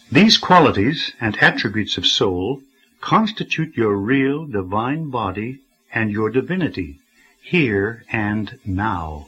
These qualities and attributes of soul constitute your real divine body and your divinity, here and now.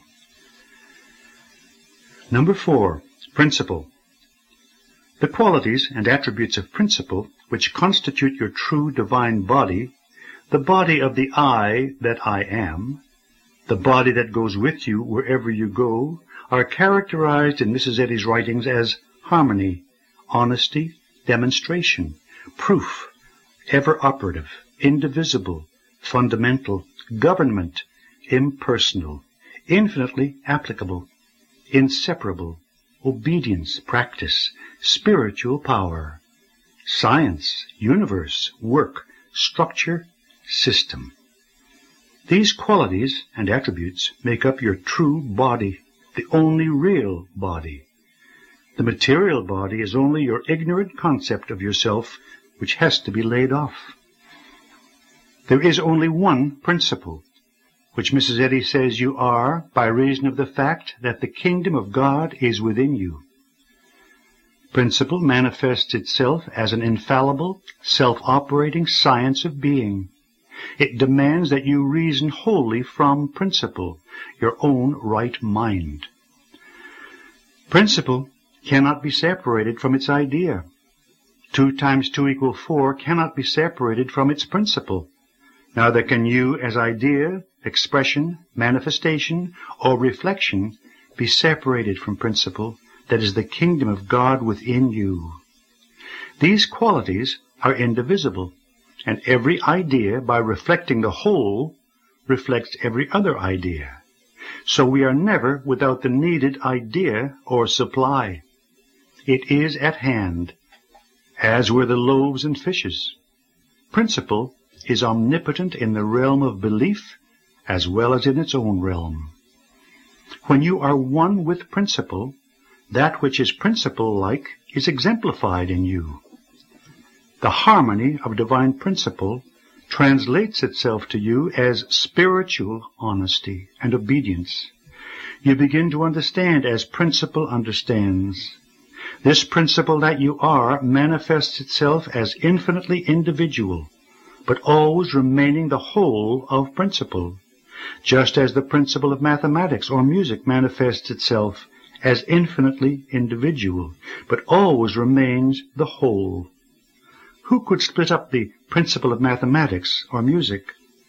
Number 4, principle. The qualities and attributes of principle, which constitute your true divine body, the body of the I that I am, the body that goes with you wherever you go, are characterized in Mrs. Eddy's writings as harmony, honesty, demonstration, proof, ever operative, indivisible, fundamental, government, impersonal, infinitely applicable, inseparable, obedience, practice, spiritual power, science, universe, work, structure, system. These qualities and attributes make up your true body, the only real body. The material body is only your ignorant concept of yourself, which has to be laid off. There is only one principle, which Mrs. Eddy says you are by reason of the fact that the kingdom of God is within you. Principle manifests itself as an infallible, self-operating science of being. It demands that you reason wholly from principle, your own right mind. Principle cannot be separated from its idea. 2 times 2 = 4 cannot be separated from its principle. Neither can you as idea, expression, manifestation, or reflection be separated from principle that is the kingdom of God within you. These qualities are indivisible, and every idea, by reflecting the whole, reflects every other idea. So we are never without the needed idea or supply. It is at hand, as were the loaves and fishes. Principle is omnipotent in the realm of belief as well as in its own realm. When you are one with principle, that which is principle-like is exemplified in you. The harmony of divine principle translates itself to you as spiritual honesty and obedience. You begin to understand as principle understands. This principle that you are manifests itself as infinitely individual, but always remaining the whole of principle, just as the principle of mathematics or music manifests itself as infinitely individual, but always remains the whole. Who could split up the principle of mathematics or music?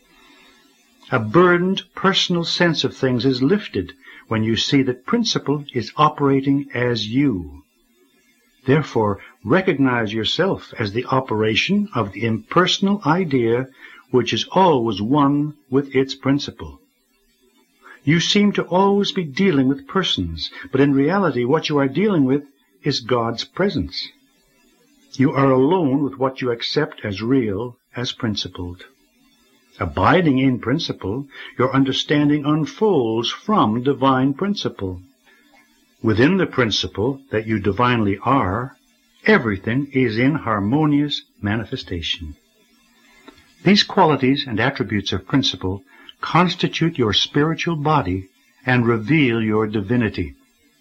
A burdened personal sense of things is lifted when you see that principle is operating as you. Therefore, recognize yourself as the operation of the impersonal idea which is always one with its principle. You seem to always be dealing with persons, but in reality what you are dealing with is God's presence. You are alone with what you accept as real, as principled. Abiding in principle, your understanding unfolds from divine principle. Within the principle that you divinely are, everything is in harmonious manifestation. These qualities and attributes of principle constitute your spiritual body and reveal your divinity.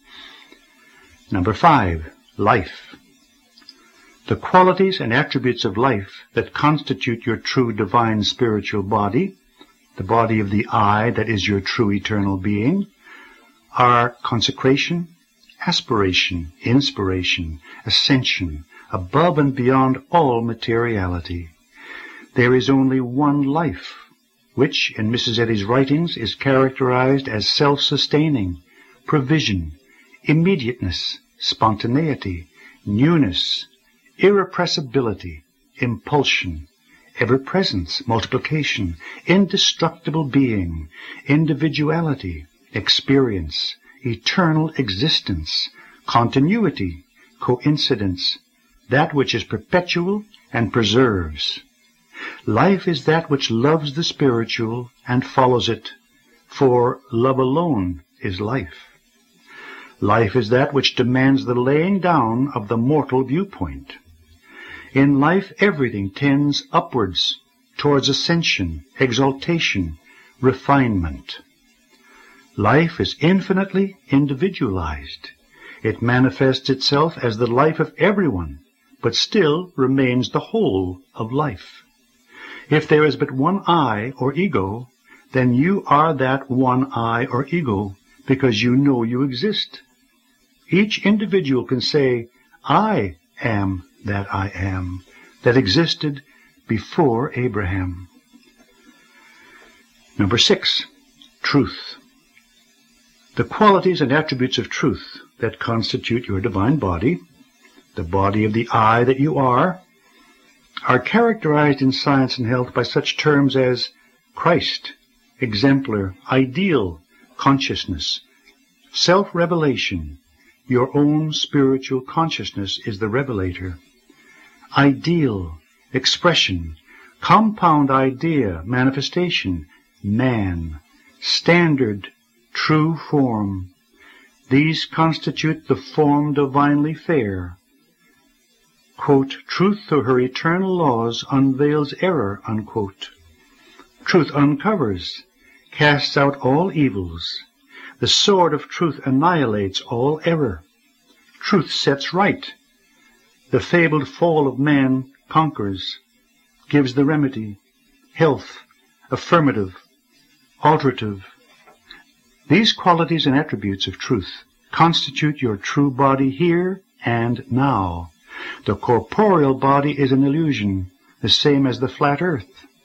Number 5, life. The qualities and attributes of life that constitute your true divine spiritual body, the body of the I that is your true eternal being, are consecration, aspiration, inspiration, ascension, above and beyond all materiality. There is only one life, which in Mrs. Eddy's writings is characterized as self-sustaining, provision, immediateness, spontaneity, newness, irrepressibility, impulsion, ever-presence, multiplication, indestructible being, individuality, experience, eternal existence, continuity, coincidence, that which is perpetual and preserves. Life is that which loves the spiritual and follows it, for love alone is life. Life is that which demands the laying down of the mortal viewpoint. In life everything tends upwards, towards ascension, exaltation, refinement. Life is infinitely individualized. It manifests itself as the life of everyone, but still remains the whole of life. If there is but one I or ego, then you are that one I or ego because you know you exist. Each individual can say, I am that I am, that existed before Abraham. Number 6, truth. The qualities and attributes of truth that constitute your divine body, the body of the I that you are characterized in science and health by such terms as Christ, exemplar, ideal, consciousness, self-revelation. Your own spiritual consciousness is the revelator. Ideal, expression, compound idea, manifestation, man, standard, true form. These constitute the form divinely fair. Quote, truth through her eternal laws unveils error, unquote. Truth uncovers, casts out all evils. The sword of truth annihilates all error. Truth sets right. The fabled fall of man conquers, gives the remedy, health, affirmative, alterative. These qualities and attributes of truth constitute your true body here and now. The corporeal body is an illusion, the same as the flat earth.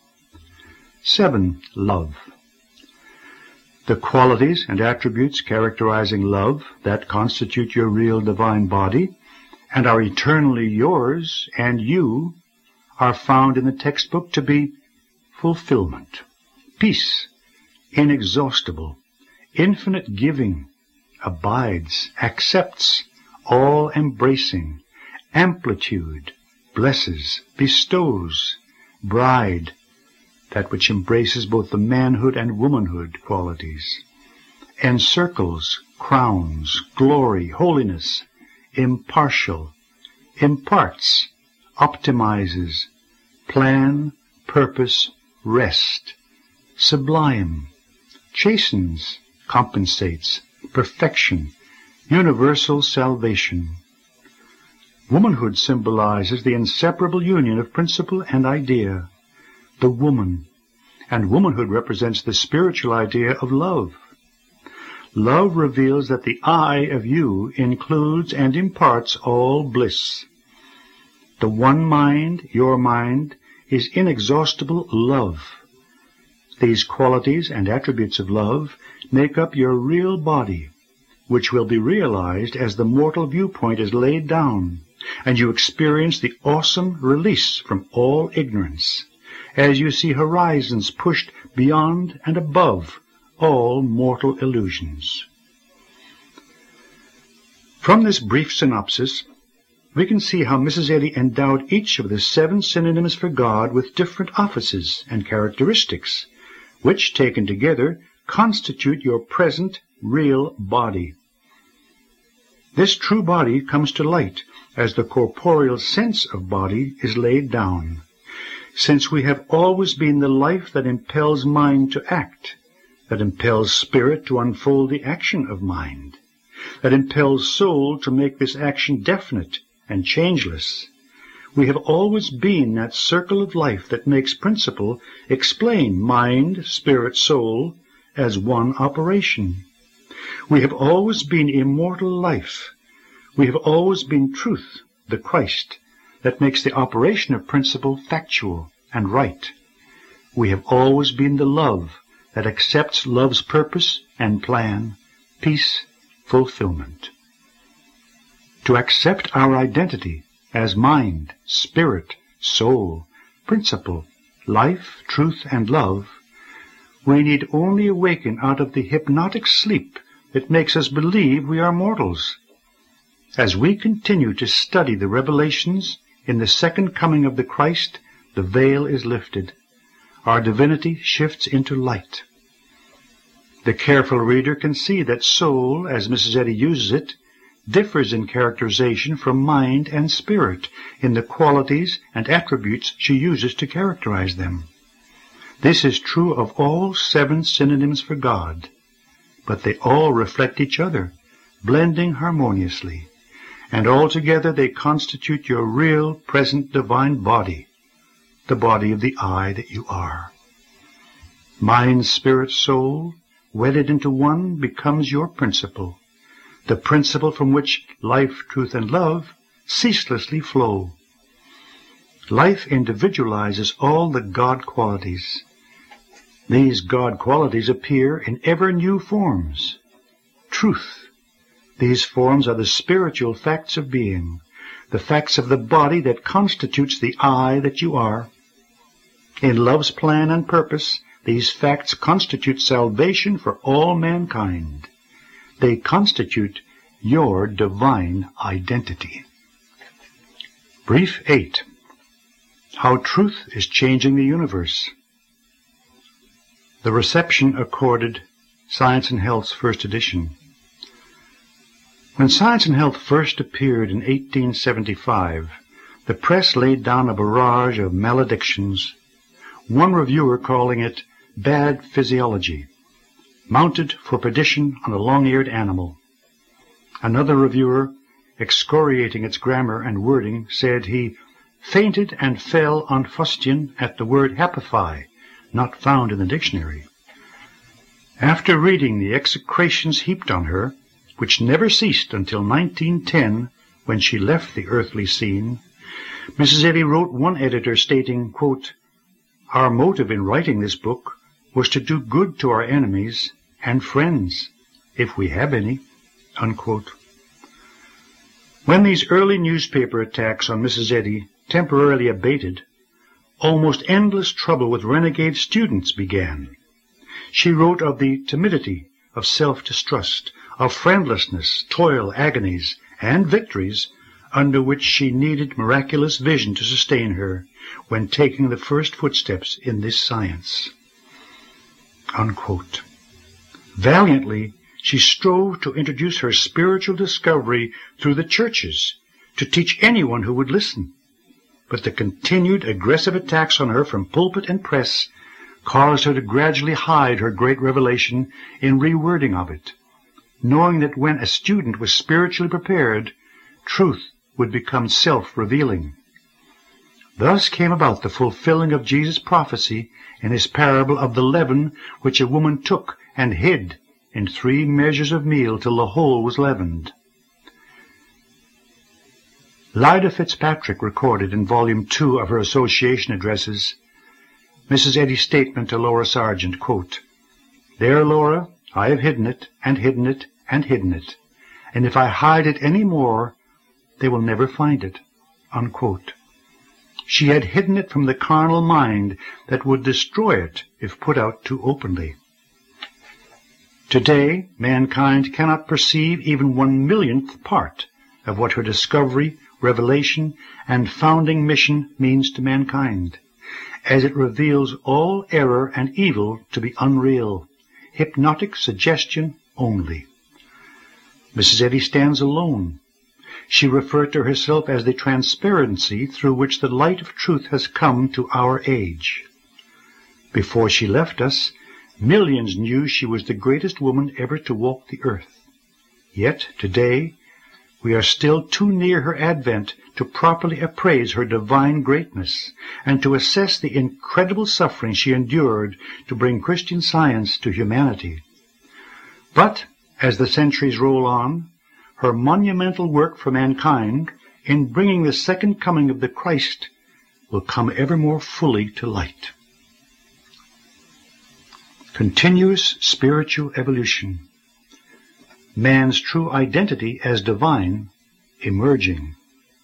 7. Love. The qualities and attributes characterizing love that constitute your real divine body and are eternally yours and you are found in the textbook to be fulfillment, peace, inexhaustible, infinite giving, abides, accepts, all-embracing, amplitude, blesses, bestows, bride, that which embraces both the manhood and womanhood qualities, encircles, crowns, glory, holiness, impartial, imparts, optimizes, plan, purpose, rest, sublime, chastens, compensates, perfection, universal salvation. Womanhood symbolizes the inseparable union of principle and idea, the woman, and womanhood represents the spiritual idea of love. Love reveals that the I of you includes and imparts all bliss. The one mind, your mind, is inexhaustible love. These qualities and attributes of love make up your real body, which will be realized as the mortal viewpoint is laid down, and you experience the awesome release from all ignorance, as you see horizons pushed beyond and above all mortal illusions. From this brief synopsis, we can see how Mrs. Eddy endowed each of the 7 synonyms for God with different offices and characteristics, which, taken together, constitute your present real body. This true body comes to light as the corporeal sense of body is laid down, since we have always been the life that impels mind to act, that impels spirit to unfold the action of mind, that impels soul to make this action definite and changeless. We have always been that circle of life that makes principle explain mind, spirit, soul as one operation. We have always been immortal life. We have always been truth, the Christ, that makes the operation of principle factual and right. We have always been the love that accepts love's purpose and plan, peace, fulfillment. To accept our identity as mind, spirit, soul, principle, life, truth, and love, we need only awaken out of the hypnotic sleep that makes us believe we are mortals. As we continue to study the revelations in the second coming of the Christ, the veil is lifted. Our divinity shifts into light. The careful reader can see that soul, as Mrs. Eddy uses it, differs in characterization from mind and spirit in the qualities and attributes she uses to characterize them. This is true of all 7 synonyms for God, but they all reflect each other, blending harmoniously. and altogether they constitute your real, present divine body, the body of the I that you are. Mind, spirit, soul, wedded into one, becomes your principle, the principle from which life, truth, and love ceaselessly flow. Life individualizes all the God qualities. These God qualities appear in ever new forms. Truth. These forms are the spiritual facts of being, the facts of the body that constitutes the I that you are. In love's plan and purpose, these facts constitute salvation for all mankind. They constitute your divine identity. Brief 8. How Truth is Changing the Universe. The reception accorded Science and Health's first edition. When Science and Health first appeared in 1875, the press laid down a barrage of maledictions, one reviewer calling it bad physiology, mounted for perdition on a long-eared animal. Another reviewer, excoriating its grammar and wording, said he fainted and fell on fustian at the word happify, not found in the dictionary. After reading the execrations heaped on her, which never ceased until 1910, when she left the earthly scene, Mrs. Eddy wrote one editor stating, quote, "Our motive in writing this book was to do good to our enemies and friends, if we have any," unquote. When these early newspaper attacks on Mrs. Eddy temporarily abated, almost endless trouble with renegade students began. She wrote of the timidity, of self-distrust, of friendlessness, toil, agonies, and victories under which she needed miraculous vision to sustain her when taking the first footsteps in this science. Unquote. Valiantly, she strove to introduce her spiritual discovery through the churches, to teach anyone who would listen. But the continued aggressive attacks on her from pulpit and press caused her to gradually hide her great revelation in rewording of it, knowing that when a student was spiritually prepared, truth would become self-revealing. Thus came about the fulfilling of Jesus' prophecy in his parable of the leaven which a woman took and hid in 3 measures of meal till the whole was leavened. Lida Fitzpatrick recorded in Volume 2 of her Association Addresses Mrs. Eddy's statement to Laura Sargent, quote, "There, Laura, I have hidden it, and hidden it, and hidden it, and if I hide it any more, they will never find it," unquote. She had hidden it from the carnal mind that would destroy it if put out too openly. Today, mankind cannot perceive even 1/1,000,000th part of what her discovery, revelation, and founding mission means to mankind, as it reveals all error and evil to be unreal, hypnotic suggestion only. Mrs. Eddy stands alone. She referred to herself as the transparency through which the light of truth has come to our age. Before she left us, millions knew she was the greatest woman ever to walk the earth. Yet, today, we are still too near her advent to properly appraise her divine greatness and to assess the incredible suffering she endured to bring Christian Science to humanity. But, as the centuries roll on, her monumental work for mankind in bringing the second coming of the Christ will come ever more fully to light. Continuous spiritual evolution. Man's true identity as divine emerging.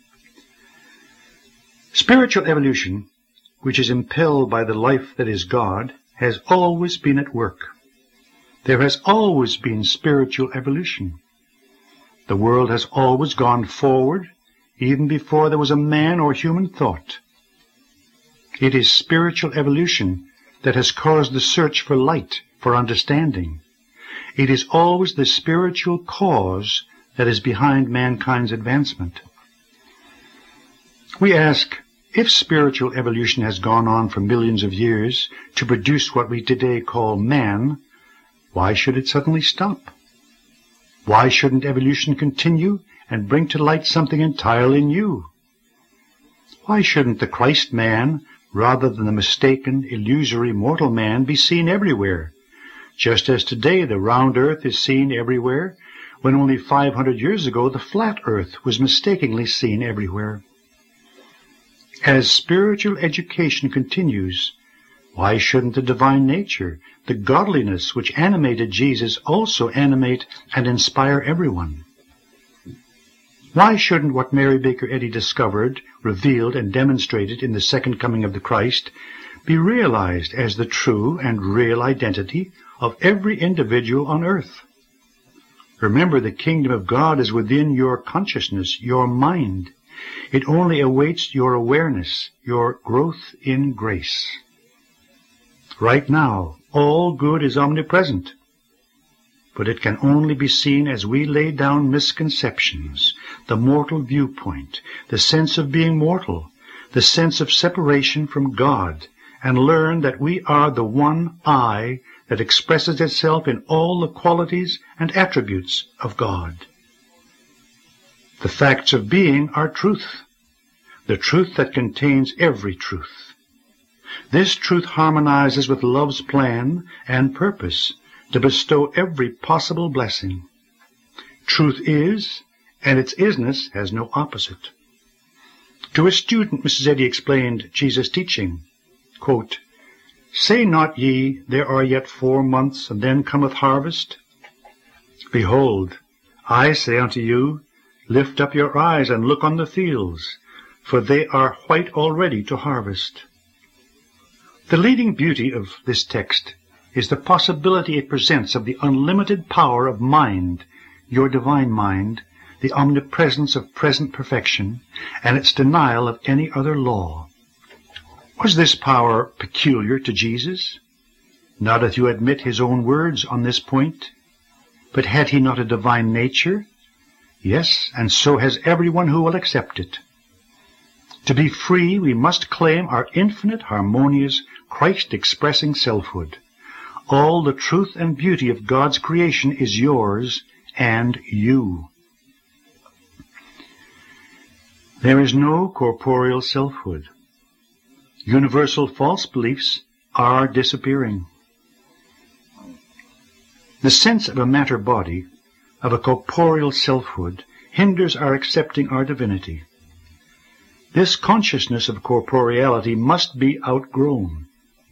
Spiritual evolution, which is impelled by the life that is God, has always been at work. There has always been spiritual evolution. The world has always gone forward, even before there was a man or human thought. It is spiritual evolution that has caused the search for light, for understanding. It is always the spiritual cause that is behind mankind's advancement. We ask, if spiritual evolution has gone on for millions of years to produce what we today call man, why should it suddenly stop? Why shouldn't evolution continue and bring to light something entirely new. Why shouldn't the Christ man, rather than the mistaken, illusory mortal man, be seen everywhere, just as today the round earth is seen everywhere, when only 500 years ago the flat earth was mistakenly seen everywhere? As spiritual education continues, why shouldn't the divine nature, the godliness which animated Jesus, also animate and inspire everyone? Why shouldn't what Mary Baker Eddy discovered, revealed, and demonstrated in the second coming of the Christ be realized as the true and real identity of every individual on earth? Remember, the kingdom of God is within your consciousness, your mind. It only awaits your awareness, your growth in grace. Right now, all good is omnipresent, but it can only be seen as we lay down misconceptions, the mortal viewpoint, the sense of being mortal, the sense of separation from God, and learn that we are the one I that expresses itself in all the qualities and attributes of God. The facts of being are truth, the truth that contains every truth. This truth harmonizes with love's plan and purpose to bestow every possible blessing. Truth is, and its isness has no opposite. To a student, Mrs. Eddy explained Jesus' teaching, quote, "Say not ye, there are yet 4 months, and then cometh harvest? Behold, I say unto you, lift up your eyes and look on the fields, for they are white already to harvest." The leading beauty of this text is the possibility it presents of the unlimited power of mind, your divine mind, the omnipresence of present perfection, and its denial of any other law. Was this power peculiar to Jesus? Not if you admit his own words on this point. But had he not a divine nature? Yes, and so has everyone who will accept it. To be free, we must claim our infinite, harmonious, Christ-expressing selfhood. All the truth and beauty of God's creation is yours and you. There is no corporeal selfhood. Universal false beliefs are disappearing. The sense of a matter body, of a corporeal selfhood, hinders our accepting our divinity. This consciousness of corporeality must be outgrown.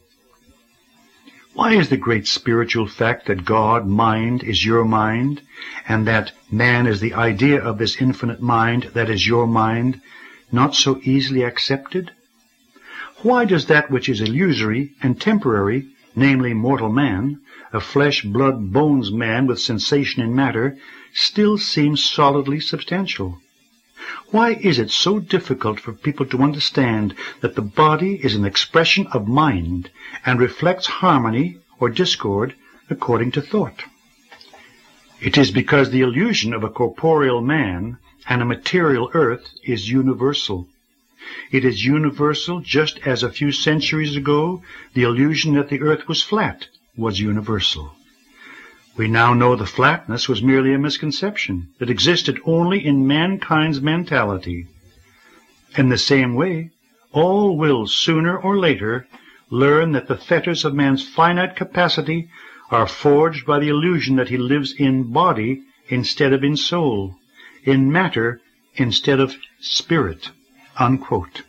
Why is the great spiritual fact that God, mind, is your mind, and that man is the idea of this infinite mind that is your mind, not so easily accepted? Why does that which is illusory and temporary, namely mortal man, a flesh, blood, bones man with sensation in matter, still seem solidly substantial? Why is it so difficult for people to understand that the body is an expression of mind and reflects harmony or discord according to thought? It is because the illusion of a corporeal man and a material earth is universal. It is universal just as a few centuries ago the illusion that the earth was flat was universal. We now know the flatness was merely a misconception that existed only in mankind's mentality. In the same way, all will sooner or later learn that the fetters of man's finite capacity are forged by the illusion that he lives in body instead of in soul, in matter instead of spirit." Unquote.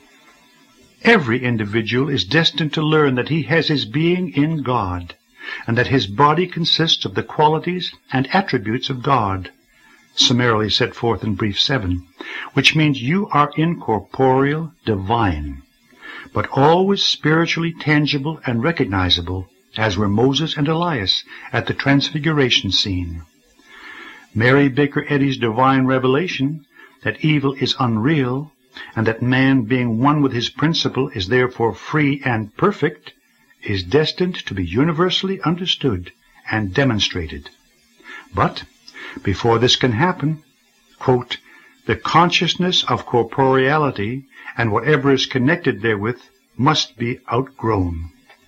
Every individual is destined to learn that he has his being in God, and that his body consists of the qualities and attributes of God, summarily set forth in Brief 7, which means you are incorporeal, divine, but always spiritually tangible and recognizable, as were Moses and Elias at the Transfiguration scene. Mary Baker Eddy's divine revelation that evil is unreal, and that man, being one with his principle, is therefore free and perfect, is destined to be universally understood and demonstrated. But before this can happen, quote, "the consciousness of corporeality and whatever is connected therewith must be outgrown."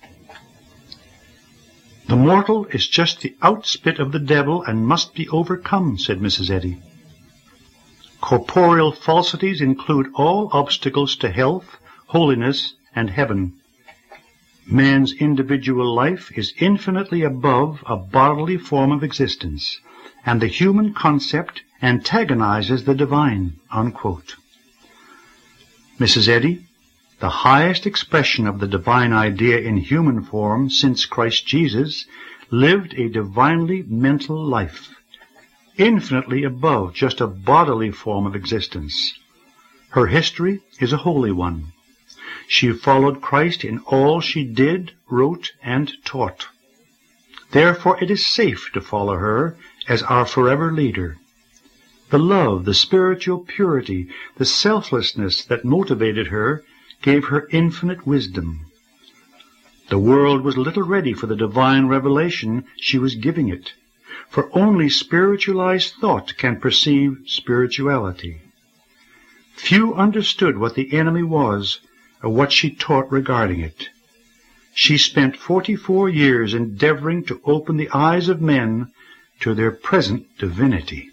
"The mortal is just the outspit of the devil and must be overcome," said Mrs. Eddy. Corporeal falsities include all obstacles to health, holiness, and heaven. Man's individual life is infinitely above a bodily form of existence, and the human concept antagonizes the divine." Unquote. Mrs. Eddy, the highest expression of the divine idea in human form since Christ Jesus, lived a divinely mental life, infinitely above just a bodily form of existence. Her history is a holy one. She followed Christ in all she did, wrote, and taught. Therefore it is safe to follow her as our forever leader. The love, the spiritual purity, the selflessness that motivated her gave her infinite wisdom. The world was little ready for the divine revelation she was giving it, for only spiritualized thought can perceive spirituality. Few understood what the enemy was or what she taught regarding it. She spent 44 years endeavoring to open the eyes of men to their present divinity.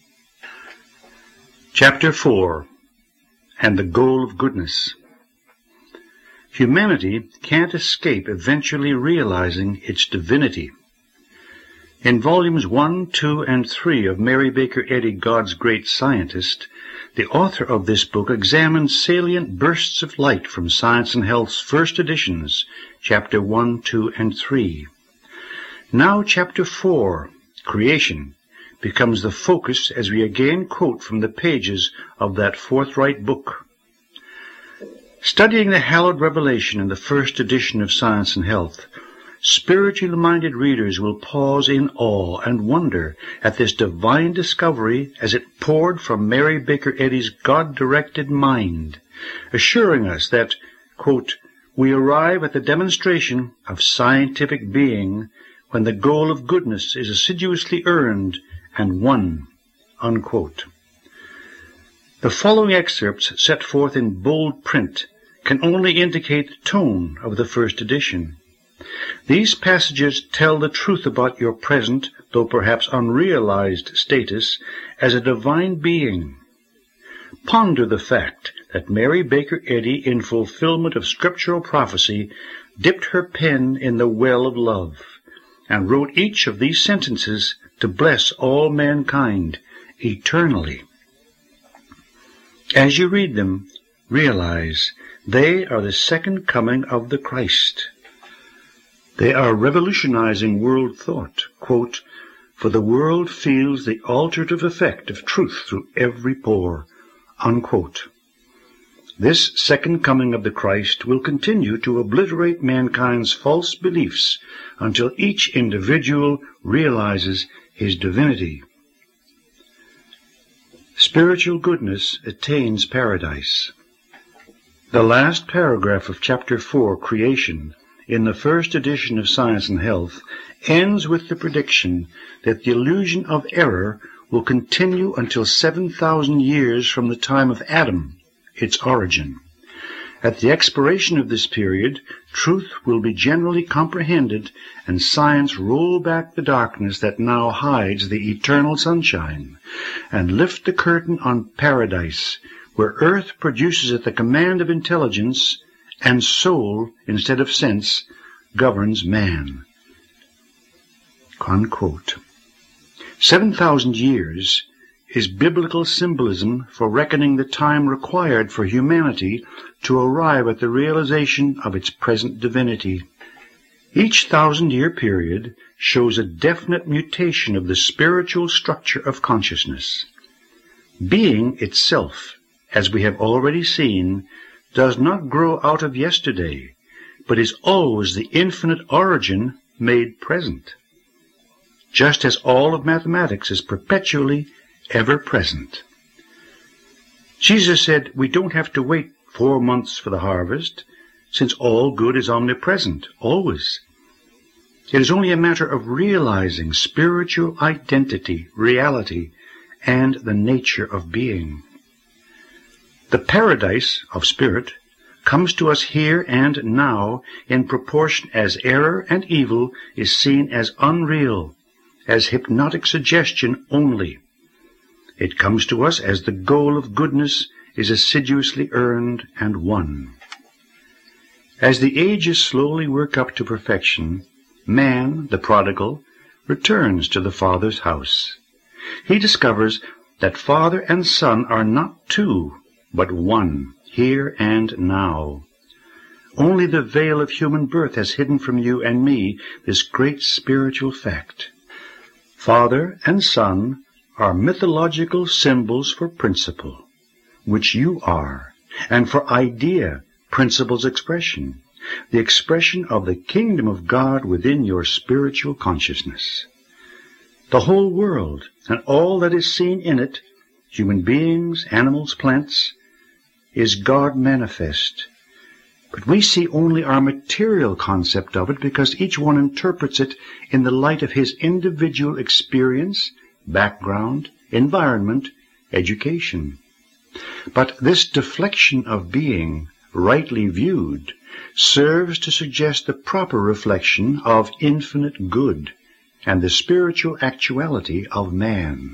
Chapter 4. And the Goal of Goodness. Humanity can't escape eventually realizing its divinity. In volumes 1, 2, and 3 of Mary Baker Eddy, God's Great Scientist, the author of this book examines salient bursts of light from Science and Health's first editions, Chapter 1, 2, and 3. Now Chapter 4, Creation, becomes the focus as we again quote from the pages of that forthright book. Studying the hallowed revelation in the first edition of Science and Health, spiritually minded readers will pause in awe and wonder at this divine discovery as it poured from Mary Baker Eddy's God-directed mind, assuring us that, quote, "we arrive at the demonstration of scientific being when the goal of goodness is assiduously earned and won." Unquote. The following excerpts, set forth in bold print, can only indicate the tone of the first edition. These passages tell the truth about your present, though perhaps unrealized, status as a divine being. Ponder the fact that Mary Baker Eddy, in fulfillment of scriptural prophecy, dipped her pen in the well of love, and wrote each of these sentences to bless all mankind eternally. As you read them, realize they are the second coming of the Christ. They are revolutionizing world thought. Quote, "For the world feels the alterative effect of truth through every pore." Unquote. This second coming of the Christ will continue to obliterate mankind's false beliefs until each individual realizes his divinity. Spiritual goodness attains paradise. The last paragraph of Chapter 4, Creation, in the first edition of Science and Health, ends with the prediction that the illusion of error will continue until 7,000 years from the time of Adam, its origin. At the expiration of this period, truth will be generally comprehended and science roll back the darkness that now hides the eternal sunshine, and lift the curtain on paradise, where earth produces at the command of intelligence, and soul, instead of sense, governs man. Unquote. 7,000 years is biblical symbolism for reckoning the time required for humanity to arrive at the realization of its present divinity. Each 1,000-year period shows a definite mutation of the spiritual structure of consciousness. Being itself, as we have already seen, does not grow out of yesterday, but is always the infinite origin made present, just as all of mathematics is perpetually ever present. Jesus said we don't have to wait 4 months for the harvest, since all good is omnipresent, always. It is only a matter of realizing spiritual identity, reality, and the nature of being. The paradise of spirit comes to us here and now in proportion as error and evil is seen as unreal, as hypnotic suggestion only. It comes to us as the goal of goodness is assiduously earned and won. As the ages slowly work up to perfection, man, the prodigal, returns to the Father's house. He discovers that Father and Son are not two, but one, here and now. Only the veil of human birth has hidden from you and me this great spiritual fact. Father and Son are mythological symbols for principle, which you are, and for idea, principle's expression, the expression of the kingdom of God within your spiritual consciousness. The whole world, and all that is seen in it, human beings, animals, plants, is God manifest. But we see only our material concept of it because each one interprets it in the light of his individual experience, background, environment, education. But this deflection of being, rightly viewed, serves to suggest the proper reflection of infinite good and the spiritual actuality of man.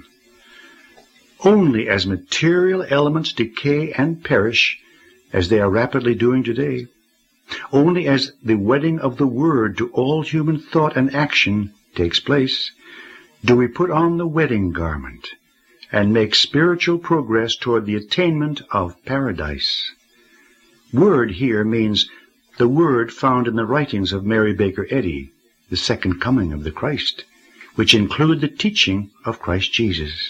Only as material elements decay and perish, as they are rapidly doing today, only as the wedding of the Word to all human thought and action takes place, do we put on the wedding garment and make spiritual progress toward the attainment of paradise. Word here means the Word found in the writings of Mary Baker Eddy, the second coming of the Christ, which include the teaching of Christ Jesus.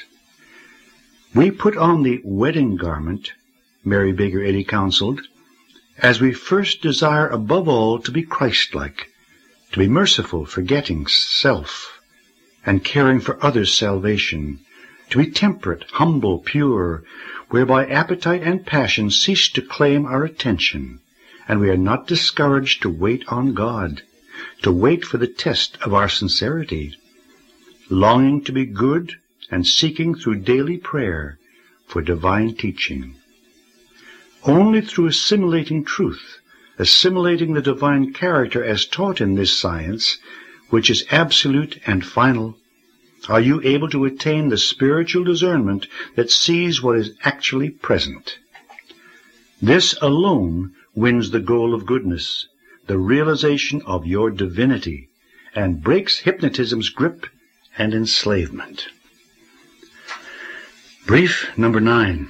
We put on the wedding garment, Mary Baker Eddy counseled, as we first desire above all to be Christ-like, to be merciful, forgetting self, and caring for others' salvation, to be temperate, humble, pure, whereby appetite and passion cease to claim our attention, and we are not discouraged to wait on God, to wait for the test of our sincerity, longing to be good and seeking through daily prayer for divine teaching. Only through assimilating truth, assimilating the divine character as taught in this science, which is absolute and final, are you able to attain the spiritual discernment that sees what is actually present. This alone wins the goal of goodness, the realization of your divinity, and breaks hypnotism's grip and enslavement. Brief number 9.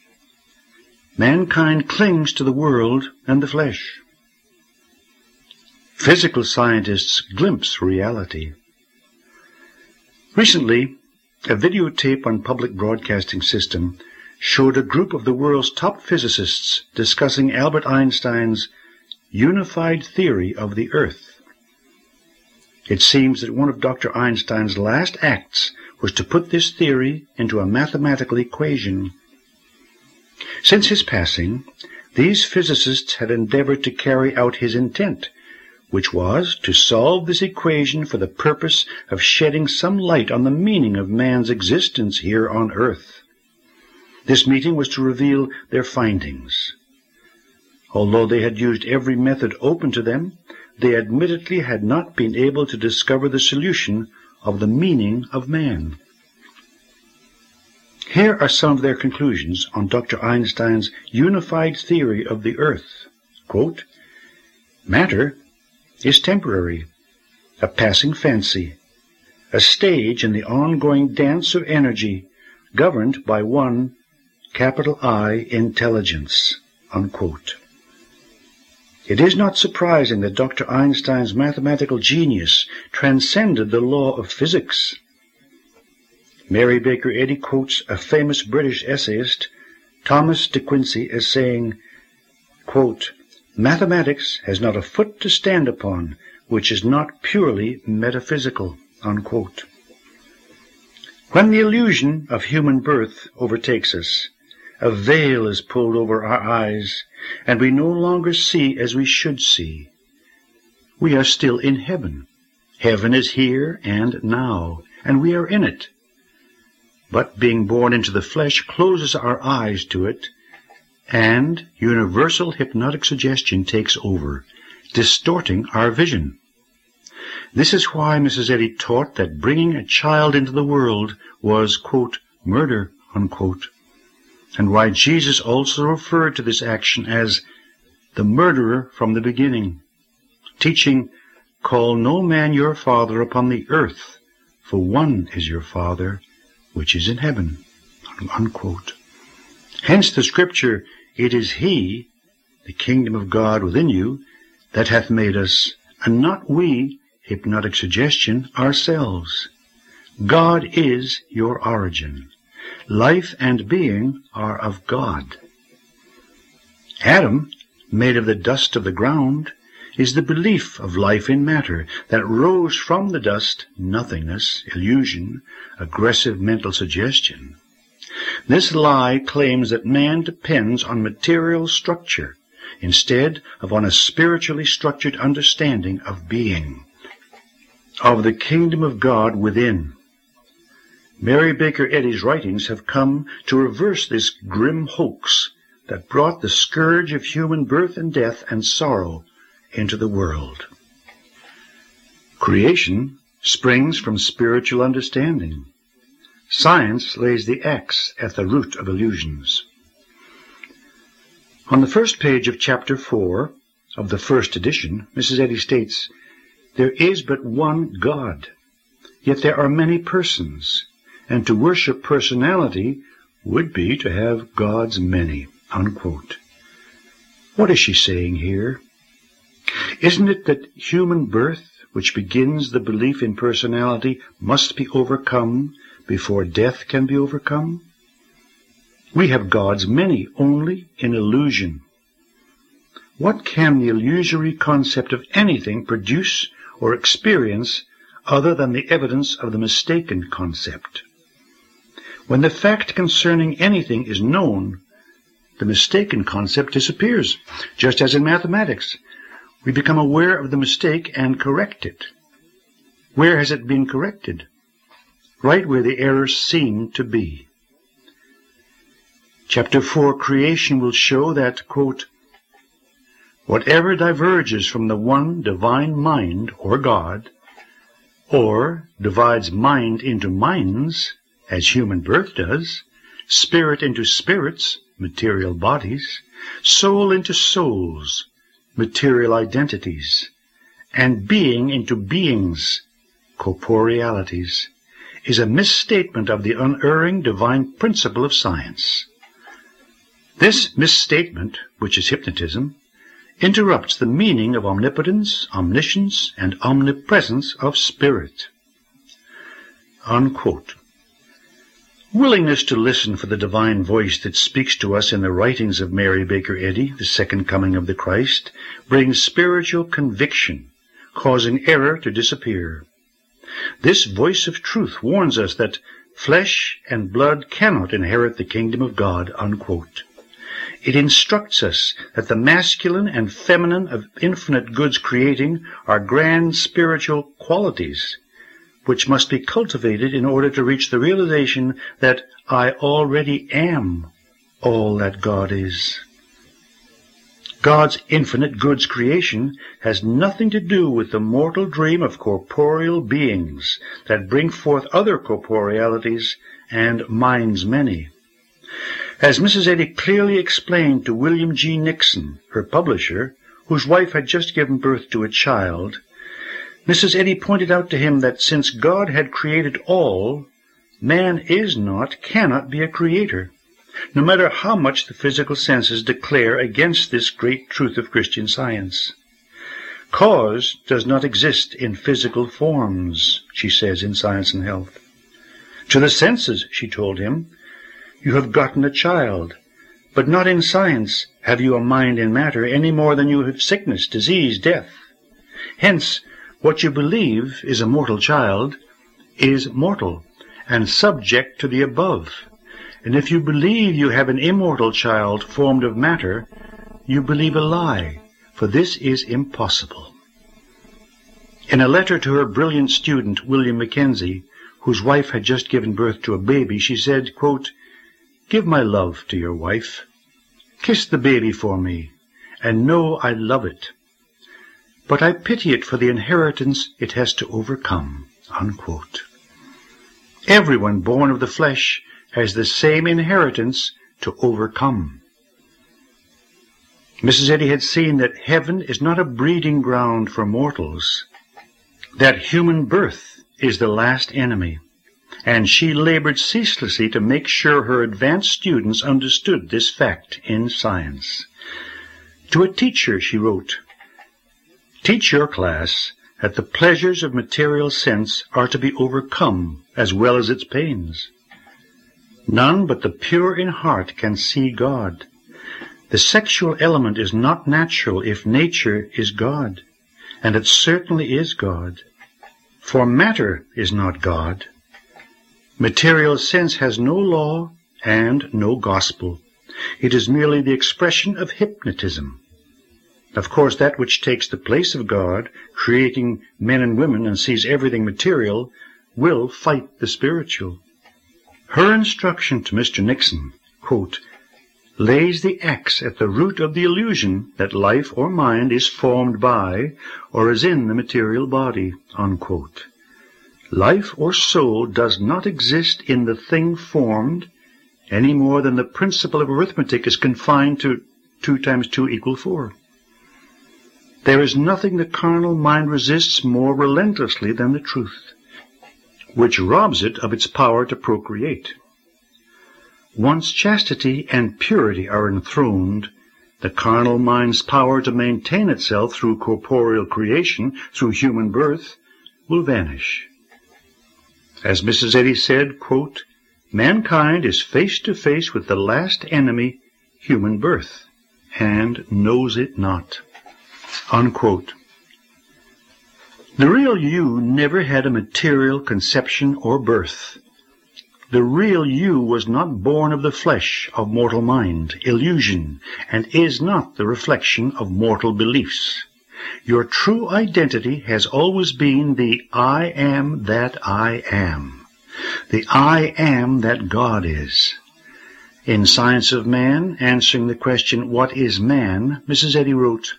Mankind clings to the world and the flesh. Physical scientists glimpse reality. Recently, a videotape on public broadcasting system showed a group of the world's top physicists discussing Albert Einstein's unified theory of the Earth. It seems that one of Dr. Einstein's last acts was to put this theory into a mathematical equation. Since his passing, these physicists had endeavored to carry out his intent, which was to solve this equation for the purpose of shedding some light on the meaning of man's existence here on earth. This meeting was to reveal their findings. Although they had used every method open to them, they admittedly had not been able to discover the solution of the meaning of man. Here are some of their conclusions on Dr. Einstein's unified theory of the Earth. Quote, "Matter is temporary, a passing fancy, a stage in the ongoing dance of energy governed by one capital I intelligence." Unquote. It is not surprising that Dr. Einstein's mathematical genius transcended the law of physics. Mary Baker Eddy quotes a famous British essayist, Thomas de Quincey, as saying, quote, "Mathematics has not a foot to stand upon which is not purely metaphysical." Unquote. When the illusion of human birth overtakes us, a veil is pulled over our eyes, and we no longer see as we should see. We are still in heaven. Heaven is here and now, and we are in it. But being born into the flesh closes our eyes to it, and universal hypnotic suggestion takes over, distorting our vision. This is why Mrs. Eddy taught that bringing a child into the world was, quote, murder unquote, and why Jesus also referred to this action as the murderer from the beginning, teaching, "Call no man your father upon the earth, for one is your Father, which is in heaven," unquote. Hence the scripture, "It is He, the kingdom of God within you, that hath made us, and not we," hypnotic suggestion, "ourselves." God is your origin. Life and being are of God. Adam, made of the dust of the ground, is the belief of life in matter that rose from the dust, nothingness, illusion, aggressive mental suggestion. This lie claims that man depends on material structure instead of on a spiritually structured understanding of being, of the kingdom of God within. Mary Baker Eddy's writings have come to reverse this grim hoax that brought the scourge of human birth and death and sorrow into the world. Creation springs from spiritual understanding. Science lays the axe at the root of illusions. On the first page of chapter 4 of the first edition, Mrs. Eddy states, "There is but one God, yet there are many persons, and to worship personality would be to have gods many," unquote. What is she saying here? Isn't it that human birth, which begins the belief in personality, must be overcome before death can be overcome? We have gods many only in illusion. What can the illusory concept of anything produce or experience other than the evidence of the mistaken concept? When the fact concerning anything is known, the mistaken concept disappears, just as in mathematics. We become aware of the mistake and correct it. Where has it been corrected? Right where the error seemed to be. Chapter 4, Creation, will show that, quote, "Whatever diverges from the one divine mind, or God, or divides mind into minds, as human birth does, spirit into spirits, material bodies, soul into souls, material identities, and being into beings, corporealities, is a misstatement of the unerring divine principle of science. This misstatement, which is hypnotism, interrupts the meaning of omnipotence, omniscience, and omnipresence of spirit." Unquote. Willingness to listen for the divine voice that speaks to us in the writings of Mary Baker Eddy, the second coming of the Christ, brings spiritual conviction, causing error to disappear. This voice of truth warns us that flesh and blood cannot inherit the kingdom of God, unquote. It instructs us that the masculine and feminine of infinite God's creating are grand spiritual qualities, which must be cultivated in order to reach the realization that I already am all that God is. God's infinite God's creation has nothing to do with the mortal dream of corporeal beings that bring forth other corporealities and minds many. As Mrs. Eddy clearly explained to William G. Nixon, her publisher, whose wife had just given birth to a child, Mrs. Eddy pointed out to him that since God had created all, man is not, cannot be a creator, no matter how much the physical senses declare against this great truth of Christian science. Cause does not exist in physical forms, she says in Science and Health. To the senses, she told him, you have gotten a child, but not in science have you a mind in matter any more than you have sickness, disease, death. Hence, what you believe is a mortal child is mortal and subject to the above. And if you believe you have an immortal child formed of matter, you believe a lie, for this is impossible. In a letter to her brilliant student, William Mackenzie, whose wife had just given birth to a baby, she said, quote, "Give my love to your wife. Kiss the baby for me, and know I love it. But I pity it for the inheritance it has to overcome." Unquote. Everyone born of the flesh has the same inheritance to overcome. Mrs. Eddy had seen that heaven is not a breeding ground for mortals, that human birth is the last enemy, and she labored ceaselessly to make sure her advanced students understood this fact in science. To a teacher, she wrote, "Teach your class that the pleasures of material sense are to be overcome as well as its pains. None but the pure in heart can see God. The sexual element is not natural if nature is God, and it certainly is God. For matter is not God. Material sense has no law and no gospel. It is merely the expression of hypnotism. Of course, that which takes the place of God, creating men and women and sees everything material, will fight the spiritual." Her instruction to Mr. Nixon, quote, "lays the axe at the root of the illusion that life or mind is formed by or is in the material body," unquote. Life or soul does not exist in the thing formed any more than the principle of arithmetic is confined to 2 times 2 equal 4. There is nothing the carnal mind resists more relentlessly than the truth, which robs it of its power to procreate. Once chastity and purity are enthroned, the carnal mind's power to maintain itself through corporeal creation, through human birth, will vanish. As Mrs. Eddy said, quote, "Mankind is face to face with the last enemy, human birth, and knows it not," unquote. The real you never had a material conception or birth. The real you was not born of the flesh, of mortal mind, illusion, and is not the reflection of mortal beliefs. Your true identity has always been the I am that I am, the I am that God is. In Science of Man, answering the question, "What is man?" Mrs. Eddy wrote,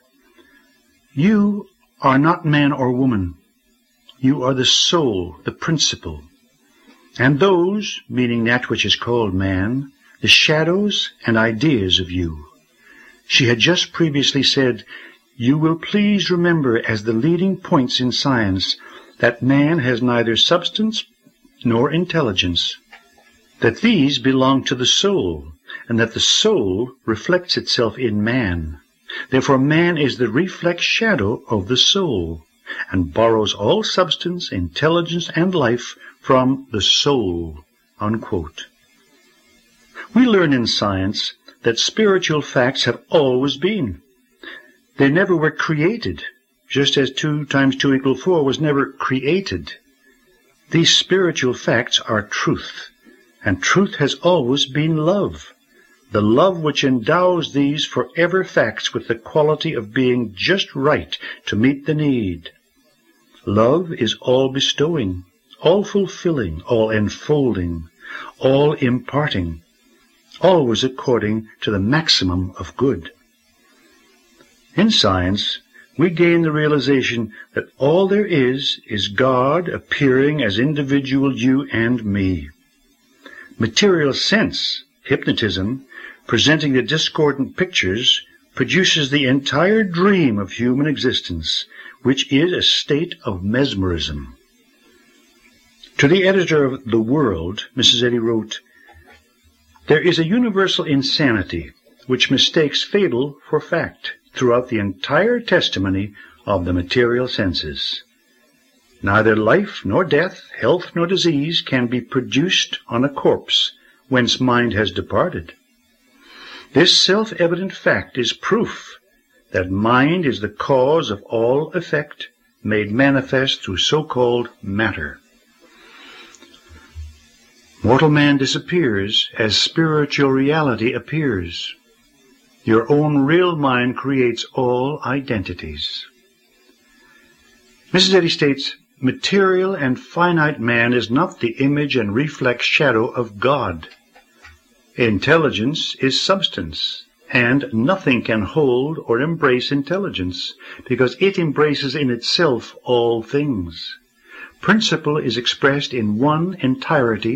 "You are not man or woman. You are the soul, the principle. And those, meaning that which is called man, the shadows and ideas of you." She had just previously said, "You will please remember as the leading points in science that man has neither substance nor intelligence, that these belong to the soul, and that the soul reflects itself in man. Therefore man is the reflex shadow of the soul, and borrows all substance, intelligence, and life from the soul," unquote. We learn in science that spiritual facts have always been. They never were created, just as 2 times 2 equal 4 was never created. These spiritual facts are truth, and truth has always been love, the love which endows these forever facts with the quality of being just right to meet the need. Love is all bestowing, all fulfilling, all enfolding, all imparting, always according to the maximum of good. In science, we gain the realization that all there is God appearing as individual you and me. Material sense, hypnotism, presenting the discordant pictures, produces the entire dream of human existence, which is a state of mesmerism. To the editor of The World, Mrs. Eddy wrote, "There is a universal insanity which mistakes fable for fact throughout the entire testimony of the material senses. Neither life nor death, health nor disease can be produced on a corpse whence mind has departed. This self-evident fact is proof that mind is the cause of all effect made manifest through so-called matter. Mortal man disappears as spiritual reality appears. Your own real mind creates all identities." Mrs. Eddy states, "Material and finite man is not the image and reflex shadow of God. Intelligence is substance, and nothing can hold or embrace intelligence, because it embraces in itself all things. Principle is expressed in one entirety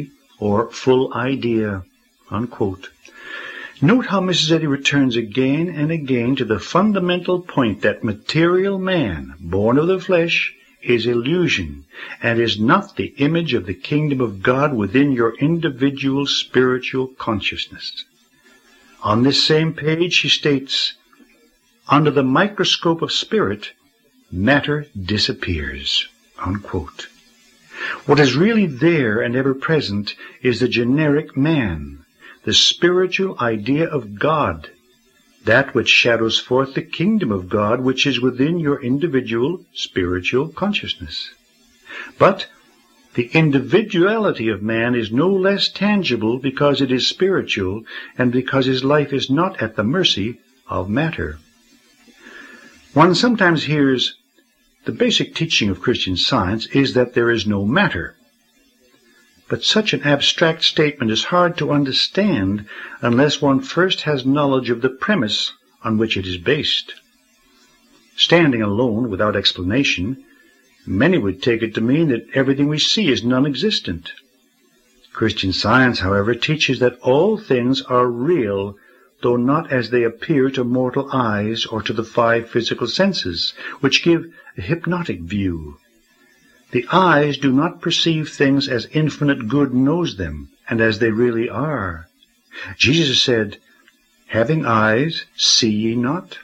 or full idea, unquote. Note how Mrs. Eddy returns again and again to the fundamental point that material man, born of the flesh, is illusion and is not the image of the kingdom of God within your individual spiritual consciousness. On this same page she states, under the microscope of spirit, matter disappears, unquote. What is really there and ever present is the generic man, the spiritual idea of God, that which shadows forth the kingdom of God which is within your individual spiritual consciousness. But the individuality of man is no less tangible because it is spiritual and because his life is not at the mercy of matter. One sometimes hears the basic teaching of Christian Science is that there is no matter. But such an abstract statement is hard to understand unless one first has knowledge of the premise on which it is based. Standing alone without explanation, many would take it to mean that everything we see is non-existent. Christian Science, however, teaches that all things are real, though not as they appear to mortal eyes or to the 5 physical senses, which give a hypnotic view. The eyes do not perceive things as infinite good knows them, and as they really are. Jesus said, having eyes, see ye not?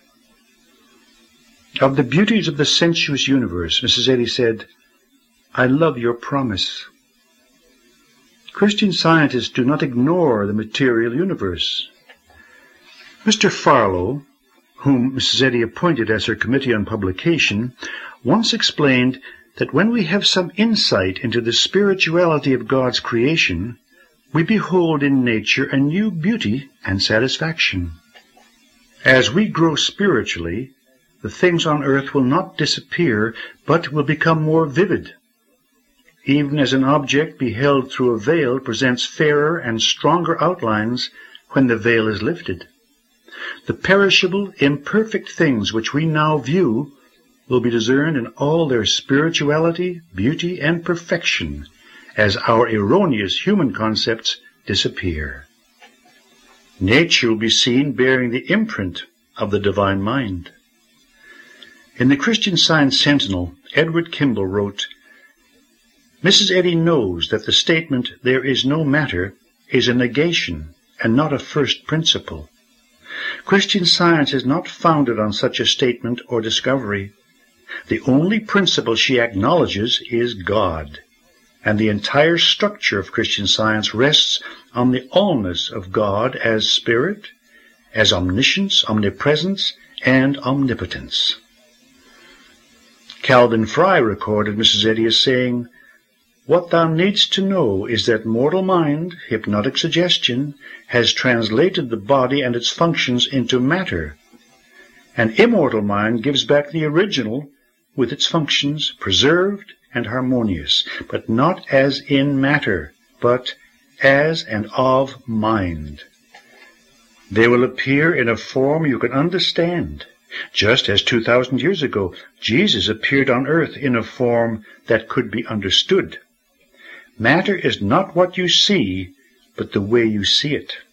Of the beauties of the sensuous universe, Mrs. Eddy said, I love your promise. Christian scientists do not ignore the material universe. Mr. Farlow, whom Mrs. Eddy appointed as her committee on publication, once explained that when we have some insight into the spirituality of God's creation, we behold in nature a new beauty and satisfaction. As we grow spiritually, the things on earth will not disappear, but will become more vivid. Even as an object beheld through a veil presents fairer and stronger outlines when the veil is lifted. The perishable, imperfect things which we now view will be discerned in all their spirituality, beauty, and perfection as our erroneous human concepts disappear. Nature will be seen bearing the imprint of the divine mind. In the Christian Science Sentinel, Edward Kimball wrote, Mrs. Eddy knows that the statement, there is no matter, is a negation and not a first principle. Christian Science is not founded on such a statement or discovery. The only principle she acknowledges is God, and the entire structure of Christian Science rests on the allness of God as Spirit, as omniscience, omnipresence, and omnipotence. Calvin Fry recorded Mrs. Eddy as saying, What thou needst to know is that mortal mind, hypnotic suggestion, has translated the body and its functions into matter. An immortal mind gives back the original with its functions preserved and harmonious, but not as in matter, but as and of mind. They will appear in a form you can understand, just as 2,000 years ago Jesus appeared on earth in a form that could be understood. Matter is not what you see, but the way you see it.